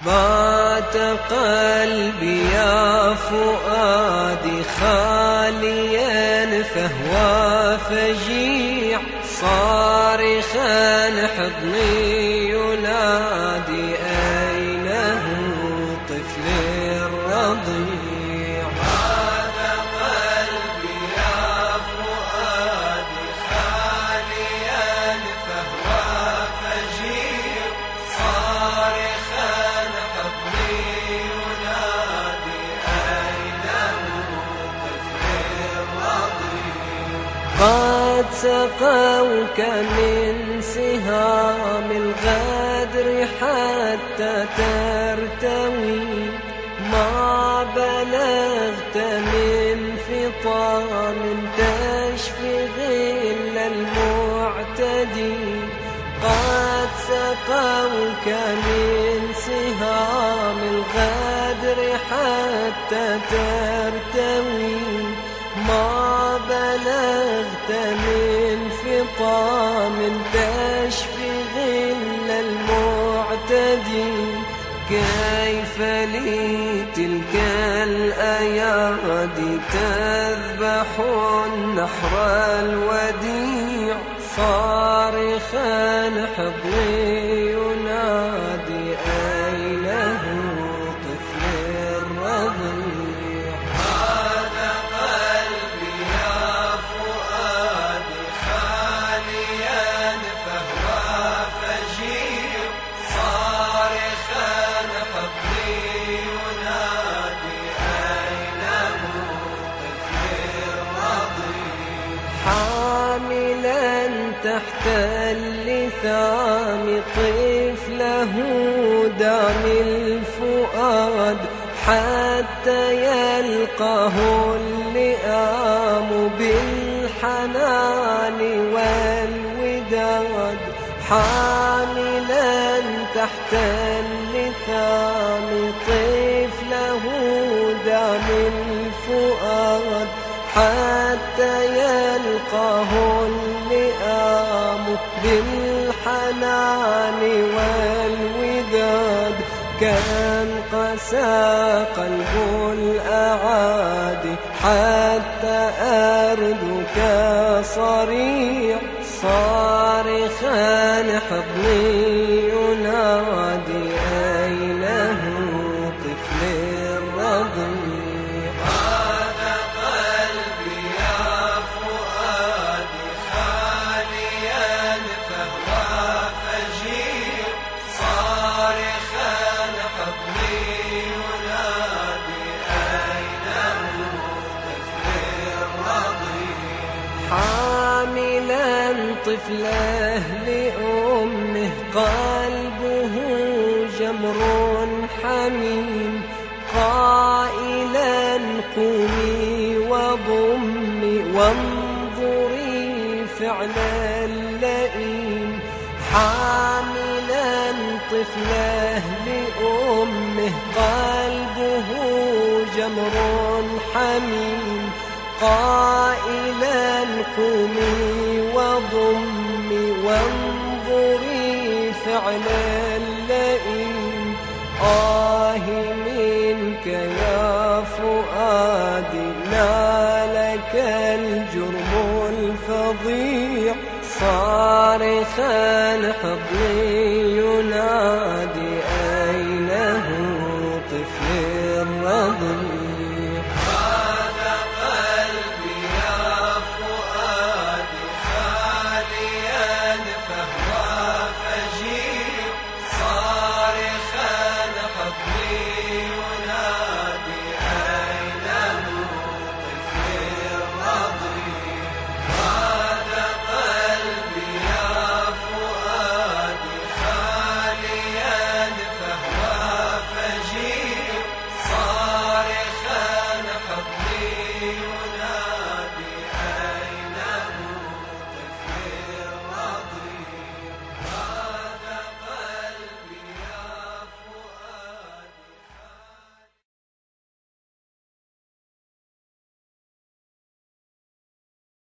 بات قلبي يا فؤادي خاليا فهو فجيع صارخا حضني ينادي أينه طفلي الرضيع. بات قلبي يا فؤادي خاليا فهو فجيع صارخا قد سقوك من سهام الغدر حتى ترتوي ما بلغت من فطام تشفي غل المعتدي. قد سقوك من سهام الغدر حتى ترتوي ما بلغت من فطام تشفي غل المعتدي. كيف لي تلك الأيادي تذبح النحر الوديع صارخا حضني ينادي أينه طفلي الرضيع. حاملا تحت اللثام طفله دام الفؤاد حتى يلقاه اللئام بالحنان والوداد. حاملا تحت اللثام طفله دام الفؤاد حتى يلقاه اللئام بالحنان والوداد. كم قسى قلب الأعادي حتى أردك صريع صارخا حضني ينادي أينه طفلي الرضيع. حاملا طفله لأمه قلبه جمر حميم قائلا قومي وضمي وانظري فعل اللئيم. حاملا طفله لأمه قلبه جمر حميم قائلا قومي وضمي وانظري فعل اللئيم. آه منك يا فؤادي نالك الجرم الفظيع صارخا حضني